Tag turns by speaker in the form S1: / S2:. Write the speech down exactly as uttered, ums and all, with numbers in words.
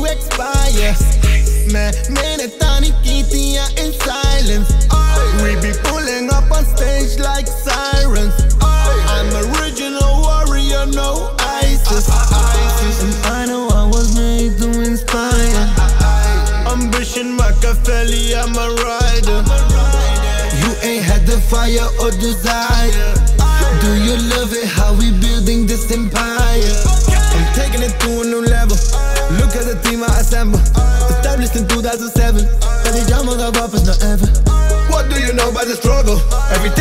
S1: expire. Man, man, it's Tani Kitia in silence. We be pulling up on stage like sirens. I'm original warrior, no ISIS. And I know I was made to inspire. Ambition Machiavelli, I'm a rider. You ain't had the fire or desire. Do you love it how we building this empire? I'm taking it to a new level. Look at the team I assemble. Established in two thousand seven. But the young mother up is not ever. What do you know about the struggle? Everything